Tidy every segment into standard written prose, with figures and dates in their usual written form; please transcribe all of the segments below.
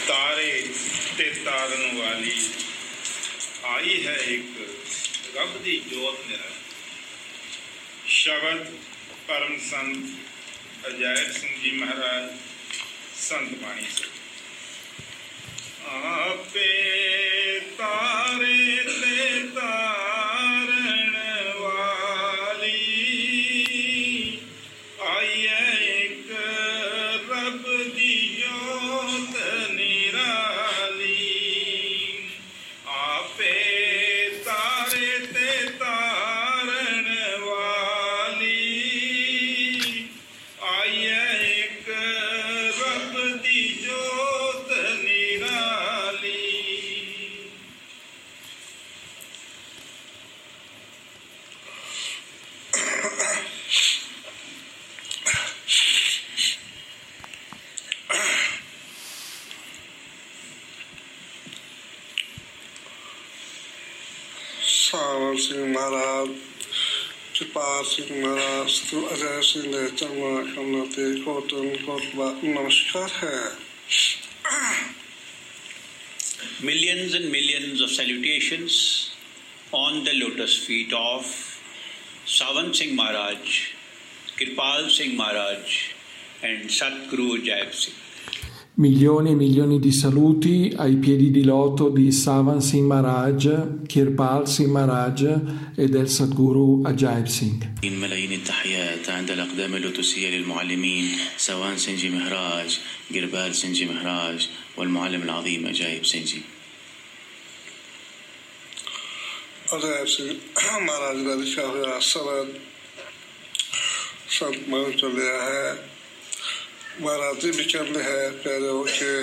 तारे ते तारन वाली आई है एक रब दी जोत निराली। शब्द परम संत अजैब सिंह जी महाराज संत बाणी से। आपे तारे ते तारन वाली आई है एक रब दी जोत निराली। आपे तारे ते तारन वाली आई है एक रब दी जोत निराली। सावन सिंह महाराज, कृपाल सिंह महाराज, सतगुरु अजय सिंह ने चरमा करते कोट नमस्कार है। Millions and millions of salutations on the lotus feet of Sawan Singh Maharaj, Kirpal Singh Maharaj and Satguru Ajaib Singh. Milioni e milioni di saluti ai piedi di loto di Savan Singh Maharaj, Kirpal Singh Maharaj e del Sadguru Ajaib Singh. ملايين التحيات عند الأقدام اللوتسية للمعلمين سوان سنجي مهراج، قربال سنجي مهراج والمعلم العظيم أجايب سنجي. अजैब सिंह महाराज का लिखा हुआ शब्द संत मन चलिया है। महाराज जी भी कहते हैं प्यारे हो के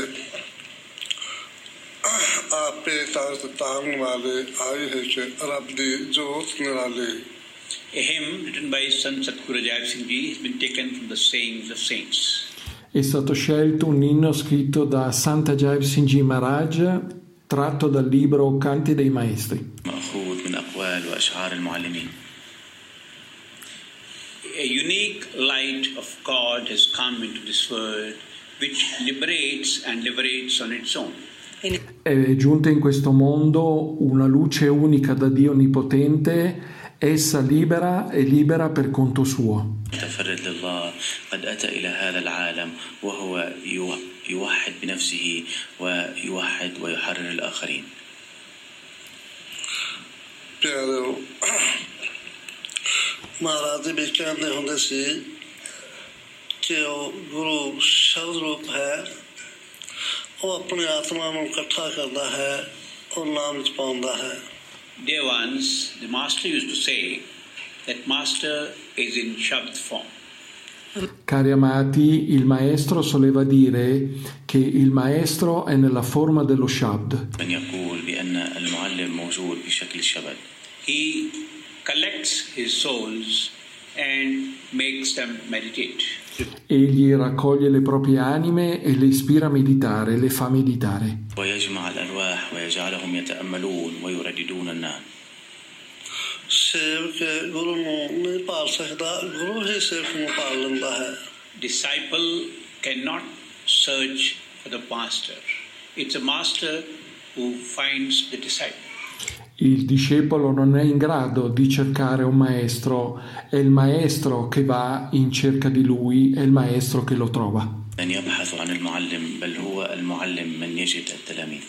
आपे तारन वाले आई है कि रब दी जोत निराली। A hymn written by Sant Satguru Ajaib Singh Ji has been taken from the sayings of saints. È stato scelto un inno scritto da Sant Ajaib Singh Ji Maharaj, tratto dal libro Canti dei Maestri. مأخوذ من أقوال وأشعار المعلمين. A unique light of God has come into this world which liberates and liberates on its own. È giunta in questo mondo una luce unica da Dio Onnipotente, essa libera e libera per conto suo. متفرد لله قد أتى إلى هذا العالم وهو يوحد بنفسه ويوحد ويحرر الآخرين. प्यारे हो महाराज जी भी कहते होंगे सी कि वो गुरु शब्द रूप है, वो अपनी आत्मा में इकट्ठा करता है और नाम जपाता है। Dear ones, the master used to say that master is in Shabd form. Cari amati, il maestro soleva dire che il maestro è nella forma dello Shabd. من يقول بأن المعلم موجود بشكل الشبد. He collects his souls and makes them meditate. Egli raccoglie le proprie anime e le ispira a meditare, le fa meditare. ويجمع الأرواح ويجعلهم يتأملون ويرددون النام. सेव के गुरु नहीं पाल सकता, गुरु ही सेवक को पाल लेता है। Disciple cannot search for the master. It's a master who finds the disciple. Il discepolo non è in grado di cercare un maestro, è il maestro che va in cerca di lui, è il maestro che lo trova. من يبحث عن المعلم بل هو المعلم من يجد التلاميذ.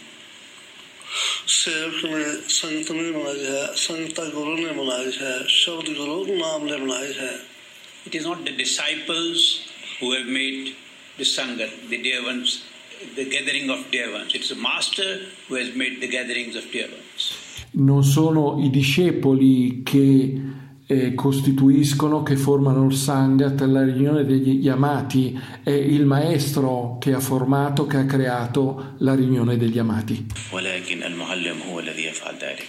सेवक ने संत ने बनाई है, संत गुरु ने बनाई है, शब्द गुरु नाम ने बनाई है। It is not the disciples who have made the Sangat, the dear ones, the gathering of dear ones. It's the master who has made the gatherings of dear ones. Non sono i discepoli che costituiscono, che formano il Sangat, la riunione degli amati, è il maestro che ha formato, che ha creato la riunione degli amati. ولكن المعلم هو الذي يفعل ذلك.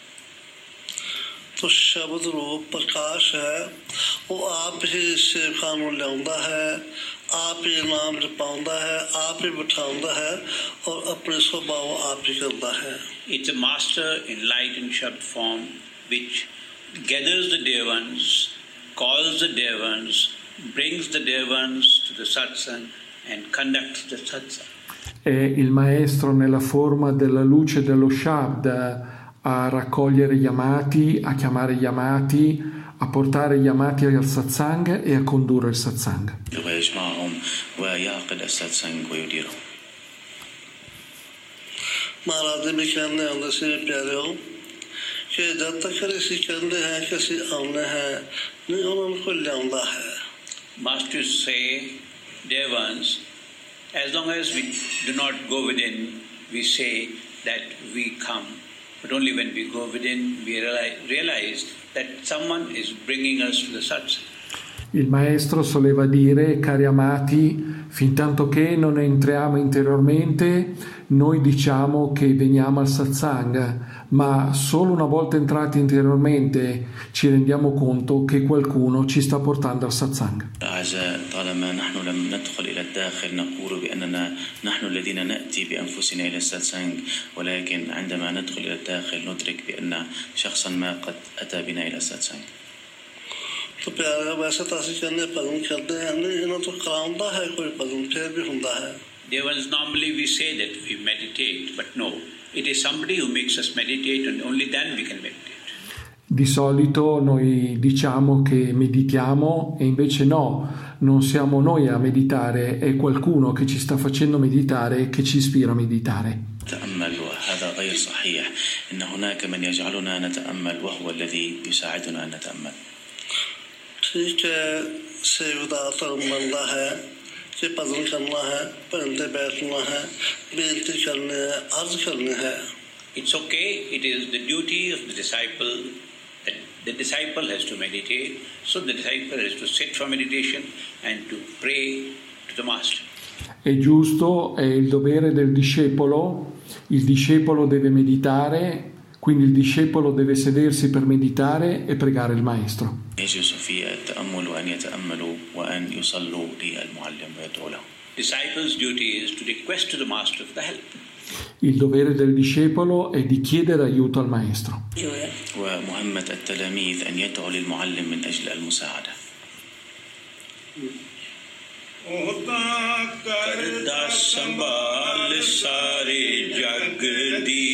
तो शब्द रूप प्रकाश है, वो आप ही सेवकां नूं लियाउंदा है, आप ही नाम जपाउंदा है, आप ही बिठाउंदा है और अपने स्वभाव आप ही करता है। It's a master in light and shabd form which gathers the dear ones, calls the dear ones, brings the dear ones to the satsang and conducts the satsang. È il maestro nella forma della luce dello Shabd a raccogliere gli amati, a chiamare gli amati, a portare gli amati al satsang e a condurre il satsang. महाराज भी कहने अंदर से प्यारे हो कि जब तक किसी कहने हैं किसी आने हैं नहीं उनको लियांदा है. Masters say, dear ones, as long as we do not go within, we say that we come. But only when we go within, we realize that someone is bringing us to the satsang. Il maestro soleva dire, cari amati, fin tanto che non entriamo interiormente, noi diciamo che veniamo al satsang, ma solo una volta entrati interiormente ci rendiamo conto che qualcuno ci sta portando al satsang. طالما نحن لم ندخل إلى الداخل نقول بأننا نحن الذين نأتي بأنفسنا إلى الساتسانج ولكن عندما ندخل إلى الداخل ندرك بأن شخصا ما قد أتى بنا إلى الساتسانج. तो प्यारे वैसे तो ऐसे करने पसंद करते हैं नहीं इन्हें तो करांदा है कोई पसंद फिर भी होता है. Dear ones, normally we say that we meditate, but no, it is somebody who makes us meditate and only then we can meditate. Di solito noi diciamo che meditiamo e invece no, non siamo noi a meditare, è qualcuno che ci sta facendo meditare che ci ispira a meditare. تأمل وهذا غير صحيح إن هناك من يجعلنا نتأمل وهو الذي يساعدنا أن نتأمل. ठीक है सेवदार बनना है कि भजन करना है पढ़ते बैठना है बेनती करनी है अर्ज करनी है. It's okay, it is the duty of the disciple that the disciple has to meditate, so the disciple has to sit for meditation and to pray to the master. È giusto, è il dovere del discepolo, il discepolo deve meditare, quindi il discepolo deve sedersi per meditare e pregare il maestro. يجوز في التأمل وأن يتأملوا وأن يصلوا للمعلم ويدعوا له. Disciple's duty is to request to the master for the help. Il dovere del discepolo è di chiedere aiuto al maestro. ومهمة التلاميذ أن يدعوا للمعلم من أجل المساعدة. करदा संभाल सारे जग दी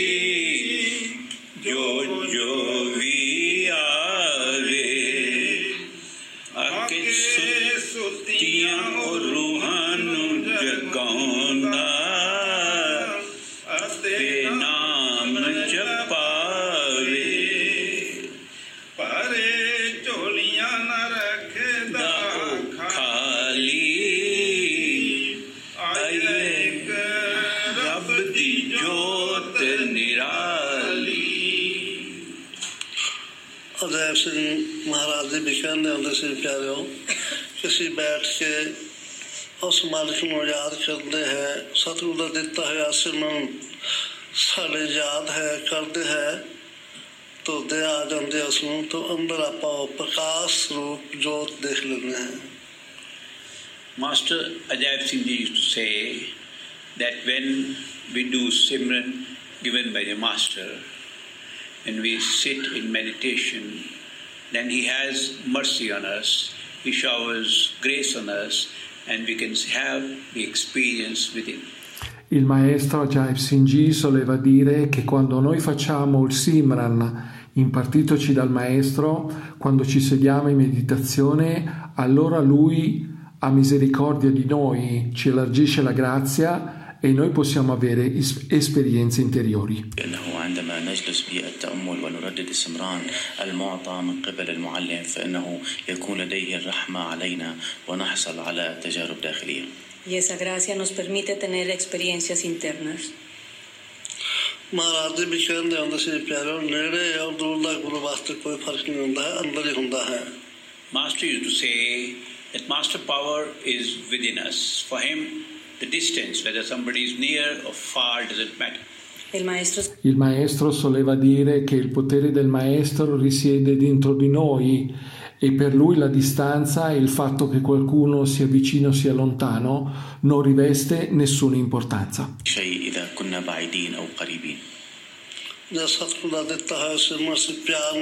जो जो भी आवे आके सुतियां और रूहां नू जगाउंदा ते नाम जपावे परे झोलियां न रखदा खाली रब दी जोत निराली. अजय सिंह महाराज जी भी कहने होंगे से प्यारे हो किसी बैठ के उस मालिक को याद करते हैं सतगुरु का दिता है सिमरन साढ़े याद है करते हैं तो दे आ जाते उसमें तो अंदर आप प्रकाश रूप जोत देख लेते हैं. Master Ajay Singh Ji used to say that when we do Simran given by the Master and we sit in meditation, then he has mercy on us, he showers grace on us and we can have the experience within. Il maestro Ajay Singh Ji soleva dire che quando noi facciamo il Simran impartitoci dal maestro, quando ci sediamo in meditazione, allora lui ha misericordia di noi, ci elargisce la grazia e noi possiamo avere esperienze interiori. عندما نجلس بالتأمل ونردد السمران المعطى من قبل المعلم فإنه يكون لديه الرحمة علينا ونحصل على تجارب داخلية. Y esa gracia nos permite tener experiencias internas. महाराज जी भी कहते होंगे से प्यारे नेड़े और दूर का गुरु वास्ते कोई फर्क नहीं होता है अंदर ही होता है. Master used to say that master power is within us. For him, the distance, whether somebody is near or far, doesn't matter. Il maestro soleva dire che il potere del maestro risiede dentro di noi e per lui la distanza e il fatto che qualcuno sia vicino o sia lontano non riveste nessuna importanza.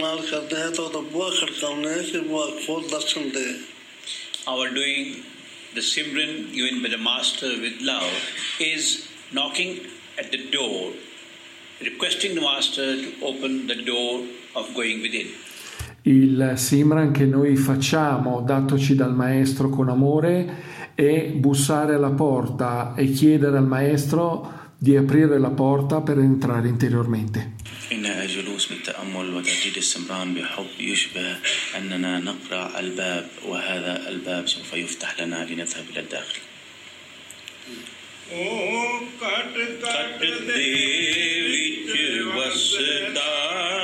Our doing the Simran given by the Master with love is knocking at the door, requesting the Master to open the door of going within. Il Simran che noi facciamo, datoci dal Maestro con amore, è bussare alla porta e chiedere al Maestro di aprire la porta per entrare interiormente. إن جلوس بالتأمل وترديد السمران بحب يشبه أننا نقرع الباب، وهذا الباب سوف يفتح لنا لنذهب إلى الداخل. कट कट दे विच वसदा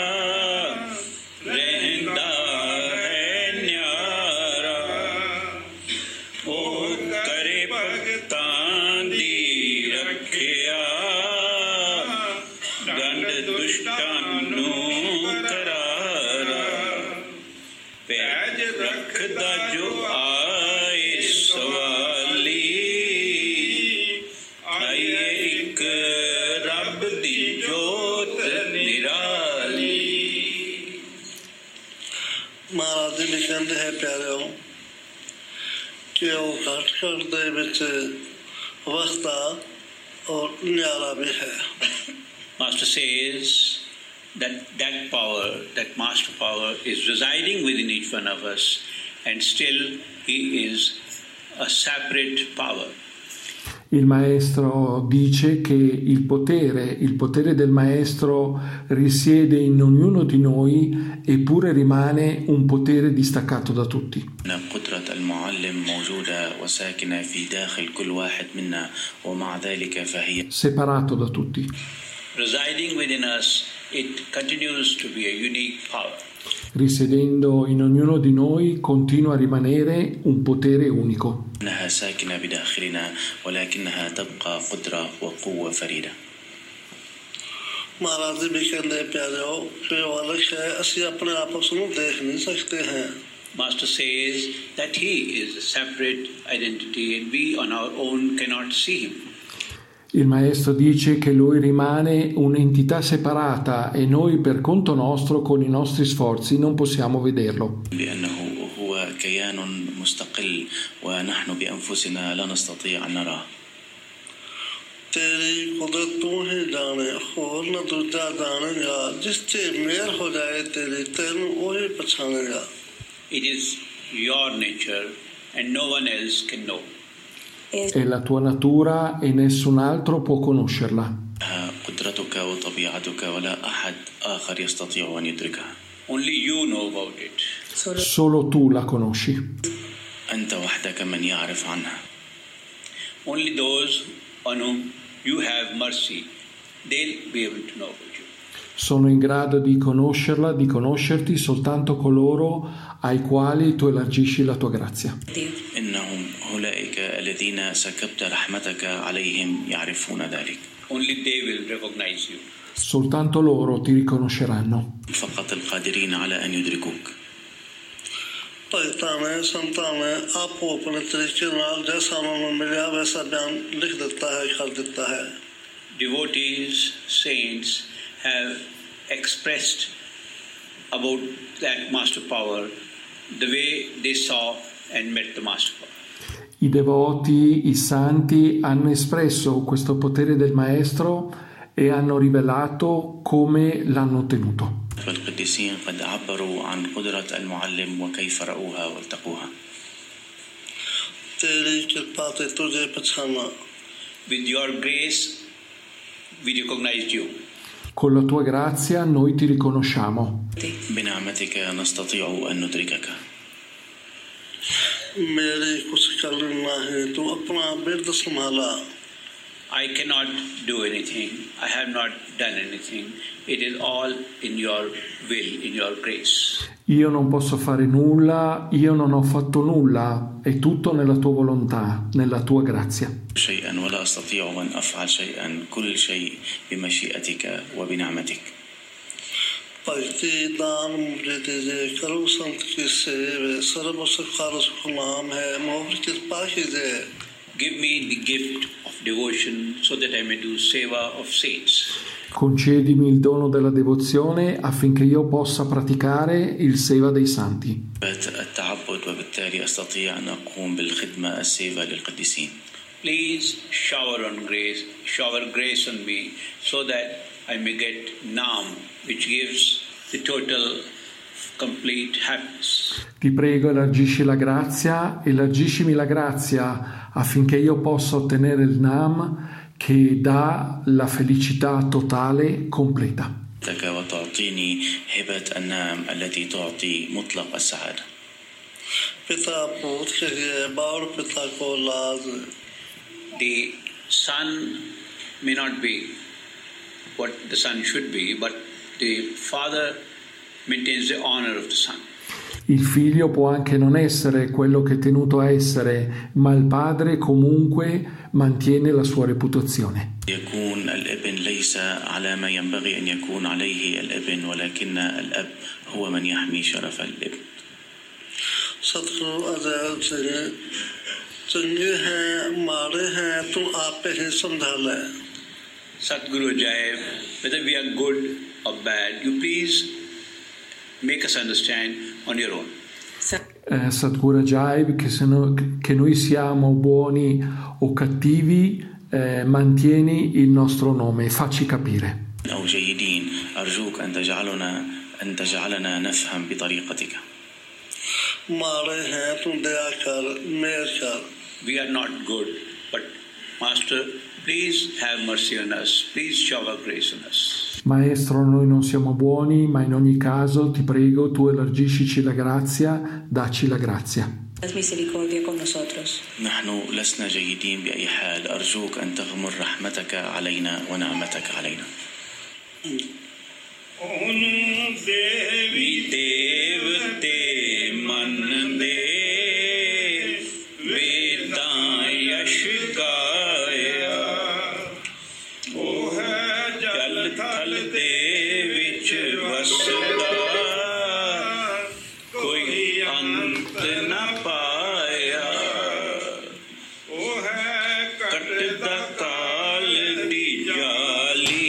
रहंदा है न्यारा, ओ करे भगतां दी रखिया, गंढ दुष्टां नू करारा, पैज रखदा जो आए सवाली, आइए एक रब दी जोत निराली। महाराज जी कहते हैं प्यारे कि वो घट घट दे विच वसदा और न्यारा भी है। Master says that power, that master power is residing within each one of us, and still he is a separate power. Il Maestro dice che il potere del Maestro risiede in ognuno di noi, eppure rimane un potere distaccato da tutti. قدرة المعلم موجودة وساكنة في داخل كل واحد منا، ومع ذلك فهي Separato da tutti. Residing within us, it continues to be a unique power. Risiedendo in ognuno di noi continua a rimanere un potere unico. إنها ساكنة بداخلنا، ولكنها تبقى قدرة وقوة فريدة. महाराज जी भी कहते प्यारे हो कि वो अलग है, असि अपने आप को देख नहीं सकते हैं। Master says that he is a separate identity and we on our own cannot see him. Il Maestro dice che lui rimane un'entità separata e noi per conto nostro, con i nostri sforzi, non possiamo vederlo. لأنه هو كيان مستقل ونحن بأنفسنا لا نستطيع أن نراه. तेरी कुदरत तू ही जाने, और न दूजा जानेगा, जिससे मेल हो जाए तेरी तेन वही पछानेगा। It is your nature and no one else can know. È la tua natura e nessun altro può conoscerla. قدرتك وطبيعتك ولا أحد آخر يستطيع أن يدركها. Only you know about it. Solo tu la conosci. أنت وحدك من يعرف عنها. Only those on whom you have mercy, they'll be able to know about you. Sono in grado di conoscerla, di conoscerti soltanto coloro ai quali tu elargisci la tua grazia. إنهم أولئك الذين سكبت رحمتك عليهم يعرفون ذلك. Only they will recognize you. Soltanto loro ti riconosceranno. فقط القادرين على أن يدركوك. भगतां ने संतां ने आपको अपने तरीके नाल जैसा उन्होंने मिला वैसा बयान लिख देता है, कर देता है। Devotees, saints have expressed about that master power the way they saw and met the master power. I devoti, i santi hanno espresso questo potere del Maestro e hanno rivelato come l'hanno ottenuto. والقديسين قد عبروا عن قدرة المعلم وكيف رأوها والتقوها. तेरी कृपा से तुझे पहचाना। With your grace, we recognized you. Con la tua grazia noi ti riconosciamo. بنعمتك نستطيع أن ندركك. मेरी कुछ करना है, तू अपना बिरद संभाला। I cannot do anything. I have not done anything. It is all in your will, in your grace. Io non posso fare nulla, io non ho fatto nulla, è tutto nella tua volontà, nella tua grazia. شيئا ولا أستطيع أن أفعل شيئا، كل شيء بمشيئتك وبنعمتك. भक्ति दान मुझे दीजिए, करो संत की सेवा, सर्व सुखार सुख नाम है, मोहर कृपा कीजिए। Give me the gift of devotion so that I may do seva of saints. Concedimi il dono della devozione affinché io possa praticare il seva dei santi. التعبد وبالتالي أستطيع أن أقوم بالخدمة السيفة للقديسين. Please shower grace on me so that I may get Naam, which gives the total complete happiness. Ti prego, elargiscimi la grazia affinché io possa ottenere il Naam che dà la felicità totale completa. لك وتعطيني هبة النعم التي تعطي مطلق السعادة. पिता पूत के लिए बार पिता को औलाद. The son may not be what the son should be, but the father maintains the honor of the son. Il figlio può anche non essere quello che è tenuto a essere, ma il padre comunque mantiene la sua reputazione. يكون الابن ليس على ما ينبغي أن يكون عليه الابن ولكن الأب هو من يحمي شرف الابن. सतगुरु अजय से चंगे हैं मारे हैं तुम आप पे ही समझा ले. Satguru Jai, whether we are good or bad, you please make us understand on your own. Sadhguru Jai, che noi siamo buoni o cattivi, mantieni il nostro nome, facci capire. أو جيدين أرجوك أن تجعلنا نفهم بطريقتك. मारे हैं तुम दया कर मेहर कर. We are not good, but Master, please have mercy on us. Please shower grace on us. Maestro, noi non siamo buoni, ma in ogni caso ti prego, tu elargiscici la grazia, dacci la grazia. Haz misericordia con nosotros. نحن لسنا جيدين بأي حال أرجوك أن تغمر رحمتك علينا ونعمتك علينا. ਉਹਨੂੰ ਦੇਵੀ ਦੇਵਤੇ ਮੰਨਦੇ ਵੇਦਾਂ ਯਸ਼ ਗਾਇਆ ਉਹ ਹੈ ਜਲ ਥਲ ਦੇ ਵਿੱਚ ਵਸਦਾ ਕੋਈ ਅੰਤ ਨਾ ਪਾਇਆ ਉਹ ਹੈ ਕੱਟਦਾ ਕਾਲ ਦੀ ਜਾਲੀ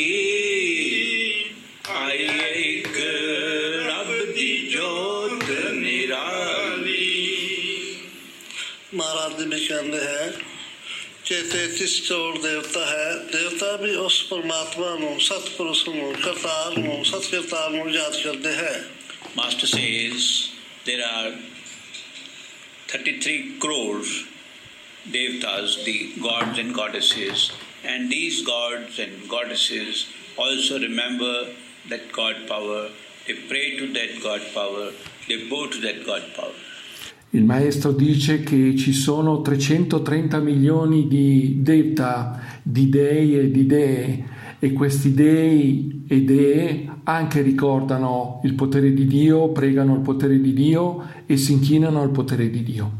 ਆਈ ਇੱਕ ਰੱਬ ਦੀ ਜੋਤ ਨਿਰਾਲੀ. महाराज जी भी कहते हैं कि 33 करोड़ देवता है. देवता भी उस परमात्मा ਨੂੰ सतपुरुष ਨੂੰ ਕਰਤਾਰ ਨੂੰ ਸਤਿਕਰਤਾਰ ਨੂੰ याद करते हैं. Master says there are 33 crores devtas, the gods and goddesses, and these gods and goddesses also remember that God power, they pray to that God power, they bow to that God power. Il maestro dice che ci sono 330 milioni di devta, di dei e di dee, e questi dei e dee anche ricordano il potere di Dio, pregano il potere di Dio e si inchinano al potere di Dio.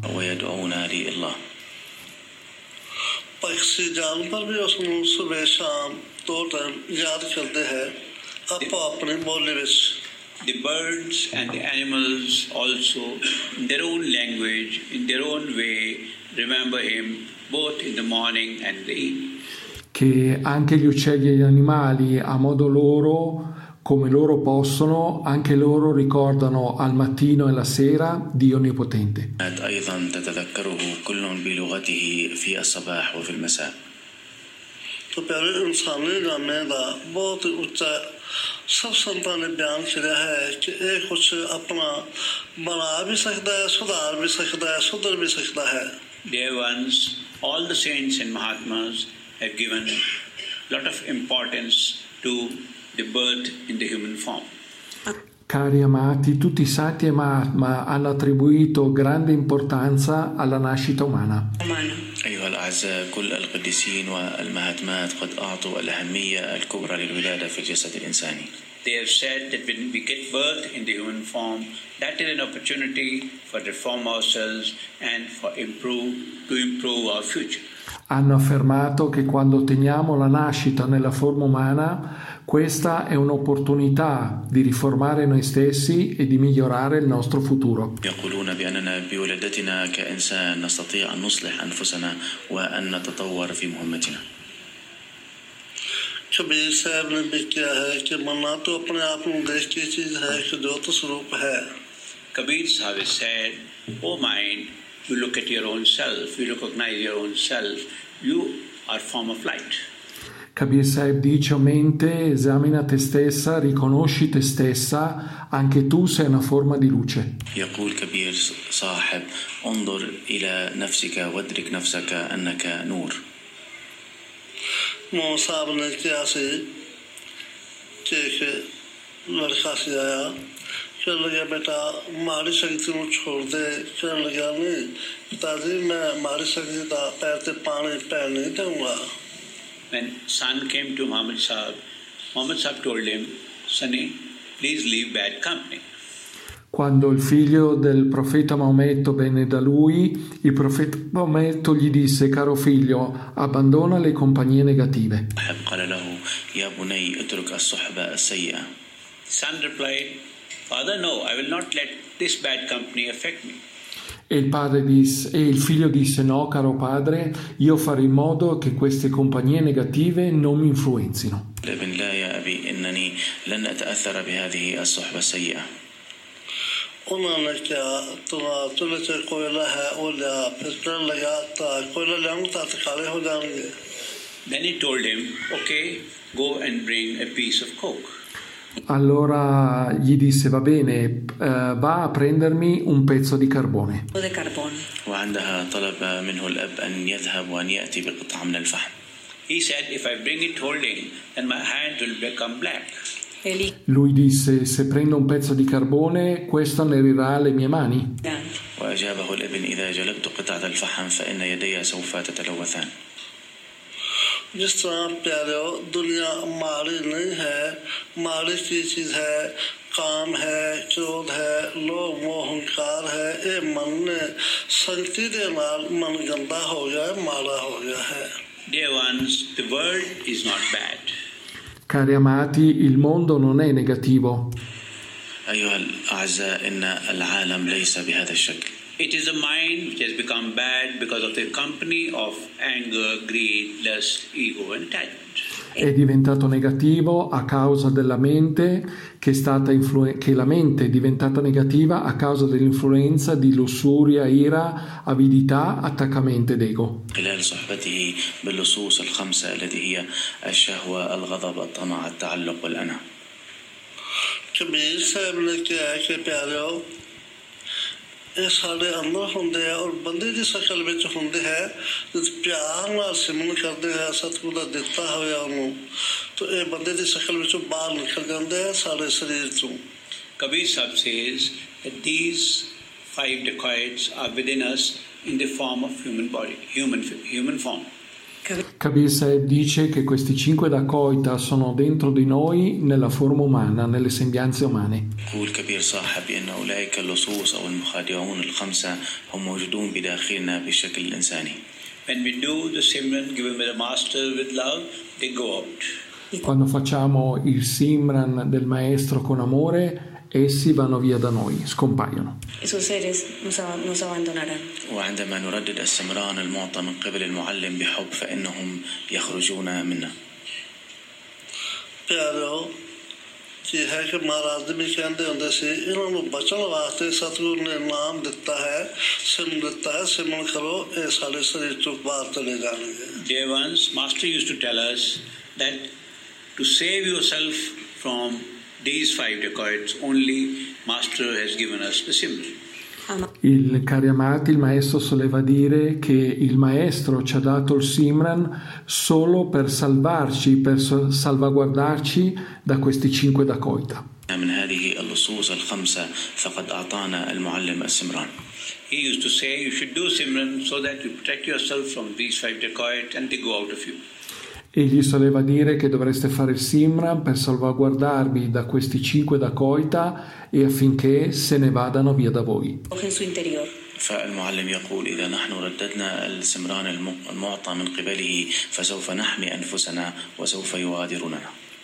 पक्षी जानवर भी उसਨੂੰ सुबह शाम 2 टाइम याद करते हैं आपो अपनी बोली ਵਿੱਚ. The birds and the animals also, in their own language, in their own way, remember him both in the morning and the evening. Che anche gli uccelli e gli animali, a modo loro, come loro possono, anche loro ricordano al mattino e alla sera Dio Onnipotente. أيضا تتذكره كل بلغته في الصباح وفي المساء. तो प्यारे इंसानी जाने का बहुत ऊंचा सब संतां ने बयान किया है कि एक कुछ अपना बना भी सकता है, सुधार भी सकता है, सुधर भी सकता है. Dear ones, all the saints and Mahatmas have given a lot of importance to the birth in the human form. Cari amati, tutti i santi e Mahatma hanno attribuito grande importanza alla nascita umana. أيها الأعزاء، كل القديسين والمهاتمات قد أعطوا الأهمية الكبرى للولادة في الجسد الإنساني. They have said that when we get birth in the human form, that is an opportunity for reform ourselves and to improve our future. Hanno affermato che quando otteniamo la nascita nella forma umana, questa è un'opportunità di riformare noi stessi e di migliorare il nostro futuro. يقولون بأننا بولادتنا كإنسان نستطيع أن نصلح أنفسنا وأن نتطور في مهمتنا. कबीर साहब ने भी किया है कि मरना तो अपने आप में देश की चीज है कि जो तो स्वरूप है. Kabir Sahib has said, "Oh mind, you look at your own self, you recognize your own self, you are form of light." Kabir Sahib dice: "O mente, esamina te stessa, riconosci te stessa, anche tu sei una forma di luce." يقول كبير صاحب انظر إلى نفسك وادرك نفسك أنك نور. मोहम्मद साहब ने किया से कि लड़का से आया कहने लगा बेटा मारी शक्ति को छोड़ दे कहने लगा नहीं पिताजी मैं मारी शक्ति का पैर से पानी पैर नहीं दूंगा. When son came to Muhammad Sahib told him, "Sonny, please leave bad company." Quando il figlio del profeta Maometto venne da lui, il profeta Maometto gli disse: "Caro figlio, abbandona le compagnie negative." قال له يا بني اترك الصحبة السيئة. Son replied, "Father, no, I will not let this bad company affect me." E il figlio disse: "No, caro padre, io farò in modo che queste compagnie negative non mi influenzino." الابن لا يا أبي إنني لن أتأثر بهذه الصحبة السيئة. उन्होंने क्या तुम्हारा चूल्हे से कोयला है वो लिया फिर कहने लगा कोयला लाऊंगा तो काले हो जाएंगे. Then he told him, "Okay, go and bring a piece of coke." Allora gli disse: "Va bene, va a prendermi un pezzo di carbone." De carbón. وعندها طلب منه الأب أن يذهب وأن يأتي بقطعة من الفحم. He said, "If I bring it holding, then my hand will become black." Lui disse: "Se prendo un pezzo di carbone, questo annerirà le mie mani." وأجابه الابن إذا جلبت قطعة الفحم فإن يدي سوف تتلوثان. जिस तरह प्यारे दुनिया माड़ी नहीं है माड़ी की चीज है काम है क्रोध है लोभ मोह अहंकार है ये मन ने संगति दे नाल मन गंदा हो गया है माड़ा हो गया है. Dear ones, the world is not bad. Cari amati, il mondo non è negativo. أيها الأعزاء إن العالم ليس بهذا الشكل. It is a mind which has become bad because of the company of anger, greed, lust, ego and attachment. È diventato negativo a causa della mente che la mente è diventata negativa a causa dell'influenza di lussuria, ira, avidità, attaccamento ed ego. خلال صحبته باللصوص الخمسة التي هي الشهوة، الغضب، الطمع، التعلق والأنا. कबीर साहब ने क्या है कि प्यारे ਇਹ ਸਾਡੇ ਅੰਦਰ ਹੁੰਦੇ ਆ ਔਰ ਬੰਦੇ ਦੀ ਸ਼ਕਲ ਵਿੱਚ ਹੁੰਦੇ ਹੈ ਪਿਆਰ ਨਾਲ ਸਿਮਰਨ ਕਰਦੇ ਹੈ ਸਤਿਗੁਰੂ ਦਾ ਦਿੱਤਾ ਹੋਇਆ ਉਹਨੂੰ ਤਾਂ ਇਹ ਬੰਦੇ ਦੀ ਸ਼ਕਲ ਵਿੱਚੋਂ ਬਾਹਰ ਨਿਕਲ ਜਾਂਦੇ ਆ ਸਾਡੇ ਸਰੀਰ ਤੋਂ. Kabir Sahib says that these 5 dacoits are within us in the form of human body, human form. Kabir Sahib dice che questi 5 dacoita sono dentro di noi nella forma umana, nelle sembianze umane. يقول كبير صاحب بأن أولئك اللصوص أو المخادعون الخمسة هم موجودون بداخلنا بالشكل الإنساني. When we do the Simran given by the Master with love, they go out. Quando facciamo il Simran del Maestro con amore, essi vanno via da noi, scompaiono. Esos seres nos abandonarán. وعندما نردد السمران المعطى من قبل المعلم بحب فإنهم يخرجون منا. ਪਿਆਰਿਓ ਕੀ ਹੈ ਕਿ ਮਹਾਰਾਜ ਵੀ ਕਹਿੰਦੇ ਹੁੰਦੇ ਸੀ ਇਹਨਾਂ ਨੂੰ ਬਚਣ ਵਾਸਤੇ ਸਤਿਗੁਰੂ ਨੇ ਨਾਮ ਦਿੱਤਾ ਹੈ ਸਿਮਰਨ ਦਿੱਤਾ ਹੈ ਸਿਮਰਨ ਕਰੋ ਇਹ ਸਾਡੇ ਸਰੀਰ ਤੋਂ ਬਾਹਰ ਚਲੇ ਜਾਣਗੇ. Dear ones, Master used to tell us that to save yourself from these 5 dacoits, only Master has given us the Simran. Cari amati, il maestro soleva dire che il maestro ci ha dato il Simran solo per salvarci, per salvaguardarci da questi 5 dacoita. من هذه اللصوص الخمسة فقد أعطانا المعلم السمران. He used to say you should do Simran so that you protect yourself from these 5 dacoits and they go out of you. Egli soleva dire che dovreste fare il Simran per salvaguardarvi da questi 5 dacoita e affinché se ne vadano via da voi. En su interior. فالمعلم يقول إذا نحن رددنا السمران المعطى من قبله فسوف نحمي أنفسنا وسوف يغادروننا.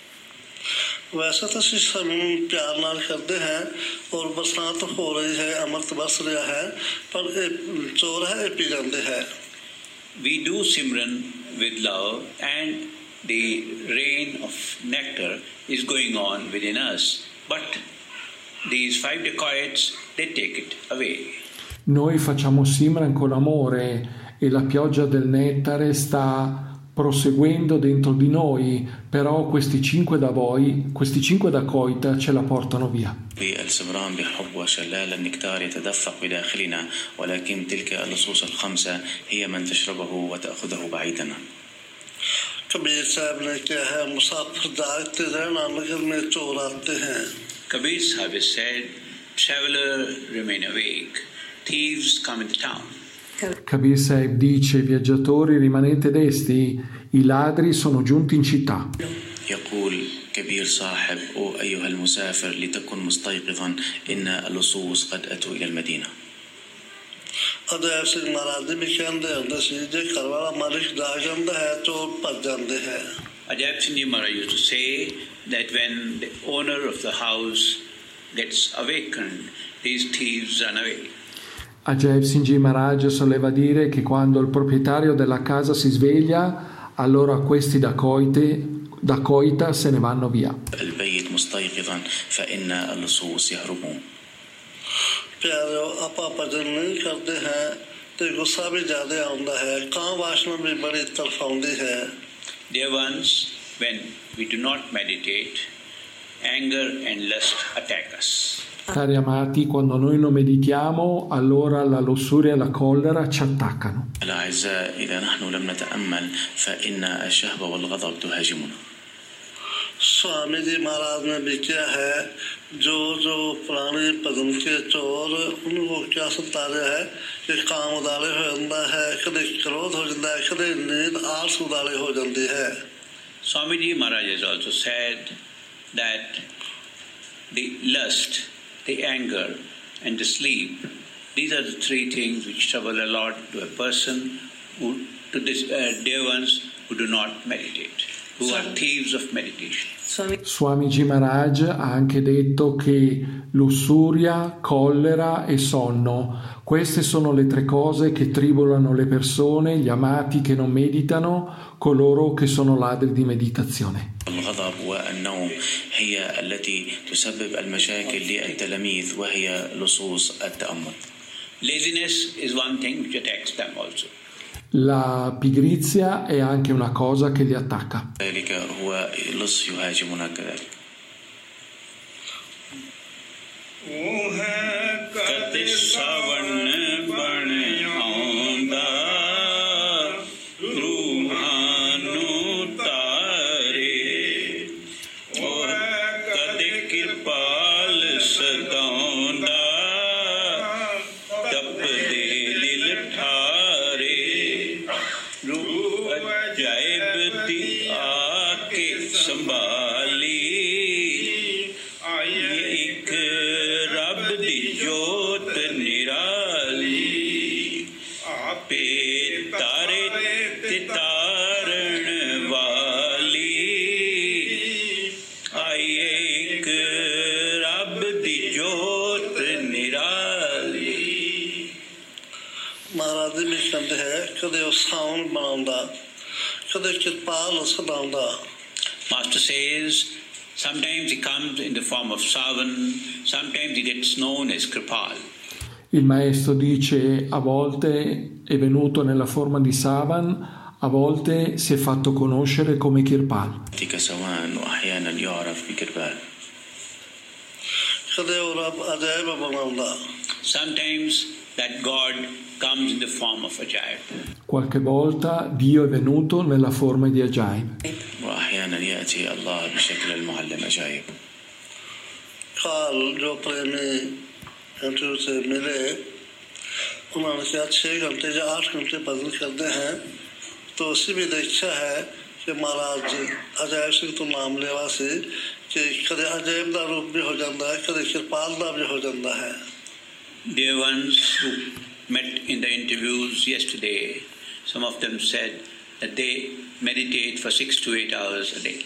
वैसे तो हम प्यार नाल करते हैं और बरसात हो रही है, अमृत बरस रहा है, पर चोर है पी जाते हैं. We do Simran with love and the rain of nectar is going on within us, but these 5 dacoits, they take it away. Noi facciamo Simran con amore e la pioggia del nettare sta proseguendo dentro di noi, però questi 5 dacoita ce la portano via. السمران بحب وشلال النكتار يتدفق بداخلنا، ولكن تلك اللصوص الخمسة هي من تشربه وتأخذه بعيدنا. कबीर साहब ने क्या है, मुसाफिर जागते रहना मगर में चोर आते हैं. Kabir Sahib has said, traveler remain awake, thieves come into town. Kabir Sahib dice, viaggiatori rimanete desti, i ladri sono giunti in città. يقول كبير صاحب أو أيها المسافر لتكن مستيقظا إن اللصوص قد أتوا إلى المدينة. अजय सिंह महाराज भी कहते होंगे सी जे घर वाला मालिक जाग जाता है चोर भज जाते हैं. Ajay Singh Ji Maharaj used to say that when the owner of the house gets awakened, these thieves run away. Ajay Singh Ji Maharaj soleva dire che quando il proprietario della casa si sveglia, allora questi dacoita se ne vanno via. البيت مستيقظا فإن اللصوص يهربون. प्यारो आपा भजन नहीं करते हैं तो गुस्सा भी ज्यादा आता है, काम वासना भी बड़ी तड़फाती है. Dear ones, when we do not meditate, anger and lust attack us. Cari amati, quando noi non meditiamo, allora la lussuria e la collera ci attaccano. الأعزاء إذا نحن لم نتأمل فإن الشهوة والغضب تهاجمنا. स्वामी जी महाराज ने भी किया है, जो पुराने भजन के चोर उनको क्या सताया है कि काम उदाले हो जाता है, कदे क्रोध हो जाता है, कदे नींद आलस उदाले हो जाती है. Swamiji Maharaj has also said that the lust, the anger and the sleep, these are the 3 things which trouble a lot to a person to this dear ones who do not meditate, who are thieves of meditation. Swamiji Maharaj ha anche detto che lussuria, collera e sonno, queste sono le 3 cose che tribolano le persone, gli amati che non meditano, coloro che sono ladri di meditazione. الغضب والنوم هي التي تسبب المشاكل للتلاميذ وهي لصوص التأمل. Laziness is one thing which attacks them also. La pigrizia è anche una cosa che li attacca. ذلك هو لص يهاجمنا كذلك. कति सावन बन आंदा रूहानु तारे और कदे कृपाल सदांदा तप दे दिल ठारे रूह अजायब दी आके संभाली एक रब दी जोत निराली आपे तारे ते तारण वाली आई एक रब दी जोत निराली. महाराज भी कहते हैं कदे सावन बनांदा, कदे कृपाल सदांदा. Master says sometimes he comes in the form of Savan, sometimes he gets known as Kripal. Il maestro dice a volte è venuto nella forma di Savan, a volte si è fatto conoscere come Kirpal. كسوان وأحيانا يعرف بكربال. कदे और अब अजैब बनांदा. Sometimes that God comes in the form of Ajaib. Qualche volta Dio è venuto nella forma di Ajaib. وأحيانا يأتي الله بشكل المعلم أجايب. काल जो प्रेमी इंटरव्यू से मिले उन्होंने कहा 6 घंटे या 8 घंटे भजन करते हैं तो उसी भी देखा है कि महाराज अजैब सिंह तो नाम लेवा से कि कदे अजैब का रूप भी हो जाता है, कदे कृपाल का भी हो जाता है. Dear ones who met in the interviews yesterday, some of them said that they meditate for 6 to 8 hours a day.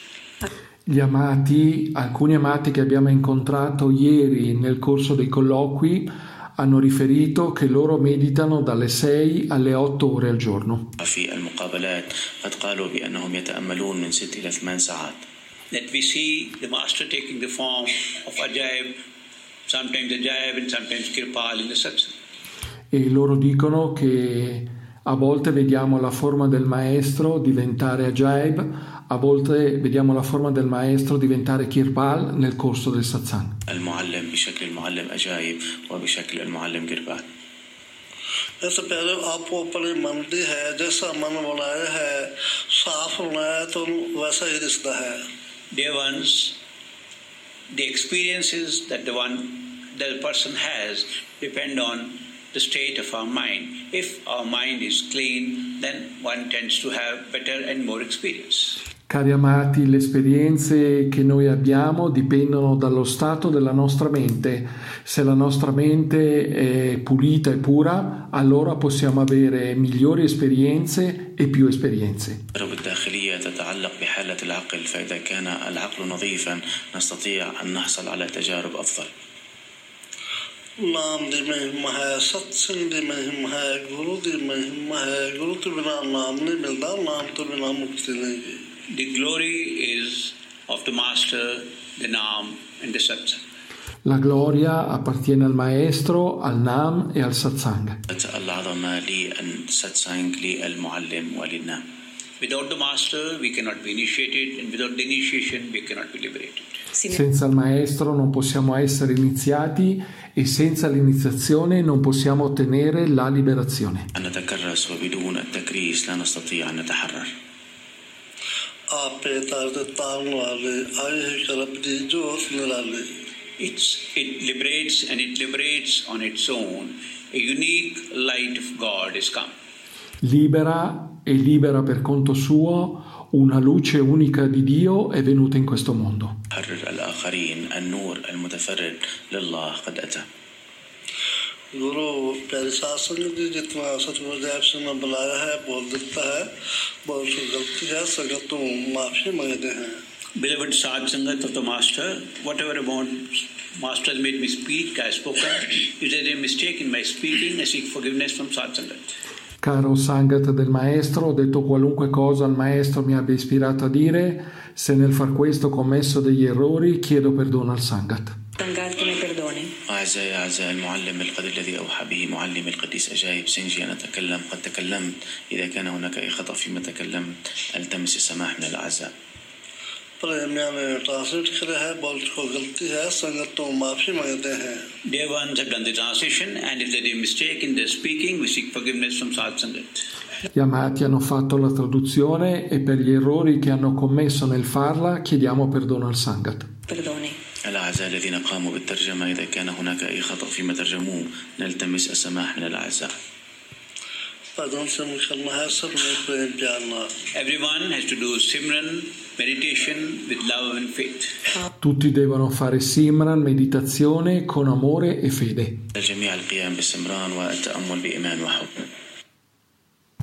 Alcuni amati che abbiamo incontrato ieri nel corso dei colloqui hanno riferito che loro meditano dalle 6 alle 8 ore al giorno. في المقابلات قد قالوا بأنهم يتأملون من 6 إلى 8 ساعات. That we see the master taking the form of Ajaib, sometimes Ajaib and sometimes Kirpal in the satsang. E loro dicono che a volte vediamo la forma del maestro diventare Ajaib, a volte vediamo la forma del maestro diventare Kirpal nel corso del satsang. المعلم بشكل المعلم أجايب وبشكل المعلم قربان. ऐसे पहले आपको अपनी मन दी है, जैसा मन बनाया है, साफ बनाया तो वैसा ही रिश्ता है. Dear ones, the experiences that the person has depend on the state of our mind. If our mind is clean, then one tends to have better and more experience. Cari amati, le esperienze che noi abbiamo dipendono dallo stato della nostra mente. Se la nostra mente è pulita e pura, allora possiamo avere migliori esperienze e più esperienze. الداخلية تتعلق بحالة العقل، فإذا كان العقل نظيفا نستطيع أن نحصل على تجارب أفضل. नाम दी महिमा है, सत्संग दी महिमा है, गुरु दी महिमा है. गुरु के बिना नाम नहीं मिलता, नाम तो बिना मुक्ति नहीं. The glory is of the master, the Naam and the Satsang. La gloria appartiene al maestro, al Naam e al Satsang. العظمة للساتسانج للمعلم وللنام. Without the master we cannot be initiated, and without the initiation we cannot be liberated. Senza il maestro non possiamo essere iniziati e senza l'iniziazione non possiamo ottenere la liberazione. نتكرس وبدون التكريس لا نستطيع أن نتحرر. It liberates, and it liberates on its own. A unique light of God is come. Libera e libera per conto suo, una luce unica di Dio è venuta in questo mondo. गुरु प्यारे सत्संग जी जितना सचमुच से ने बुलाया है बोल देता है, बहुत सी गलती है, संगत तो माफी मांगते हैं. Beloved Sadh Sangat of the Master, whatever amount Master has made me speak, I have spoken. If there is a mistake in my speaking, I seek forgiveness from Sadh Sangat. Caro Sangat del Maestro, ho detto qualunque cosa il Maestro mi abbia ispirato a dire. Se nel far questo ho commesso degli errori, chiedo perdono al Sangat. Sangat che mi perdoni. أعزائي المعلم القدير الذي أوحى به معلم القديس أجايب سنجي، أنا أتكلم قد تكلمت، إذا كان هناك أي خطأ فيما تكلمت ألتمس السماح من الأعزاء. Dear ones have done the translation, and if there is a mistake in their speaking, we seek forgiveness from Sadh Sangat. Gli amati hanno fatto la traduzione e per gli errori che hanno commesso nel farla chiediamo perdono al Sangat. Perdoni. الأعزاء الذين قاموا بالترجمة، إذا كان هناك أي خطأ فيما ترجموه نلتمس السماح من الأعزاء. Everyone has to do Simran, meditation with love and faith. Tutti devono fare Simran, meditazione con amore e fede. الجميع القيام بالسمران والتأمل بإيمان وحب.